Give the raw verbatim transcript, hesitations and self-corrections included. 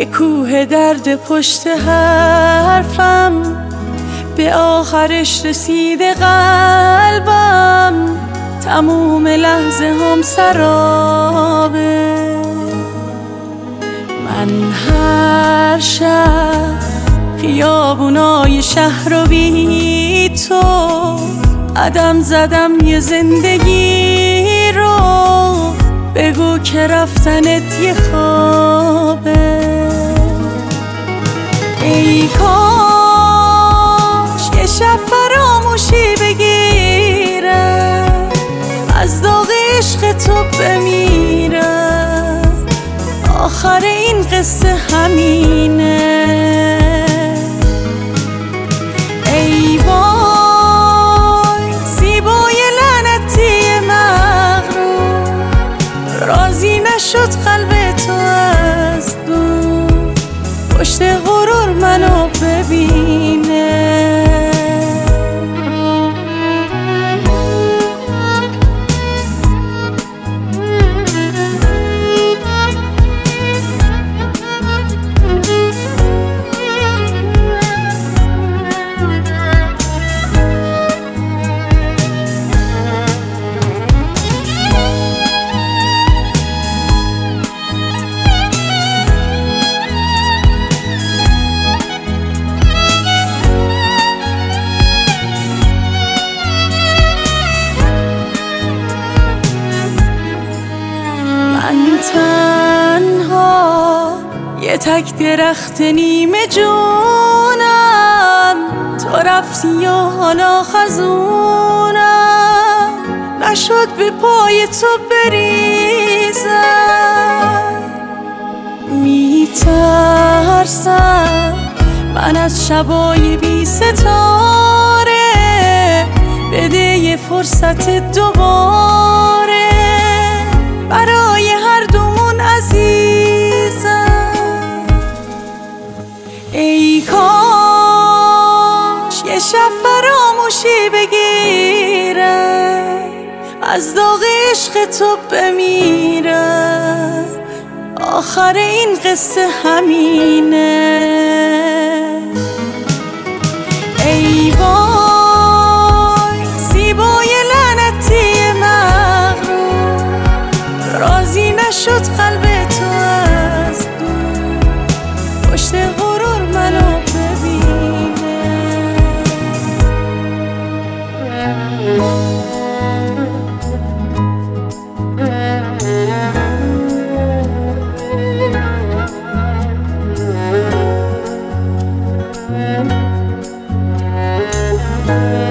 یه کوه درد پشت حرفم، به آخرش رسیده قلبم، تموم لحظه هم سرابه. من هر شب خیابونای شهر رو بی تو قدم زدم، یه زندگی رو بگو که رفتنت یه خوابه. ای کاش یه شب فراموشی بگیرم، از داغ عشق تو بمیرم، آخر این قصه همینه. ای وای زیبای لعنتی مغرور، راضی نشد قلب تو از دور، پشت غرور منو ببینه. من تنها یه تک درخت نیمه جونم، تو رفتی و حالا خزونم، نشد به پای تو بریزم. میترسم من از شبای بی ستاره، بده یه فرصت دوباره برای هر دومون عزیزم. ای کاش یه شب فراموشی بگیرم، از داغ عشق تو بمیرم، آخر این قصه همینه. ای وای زیبای لعنتی مغرور، راضی نشد قلب تو از دور، پشت غرور منو ببینه. Thank you.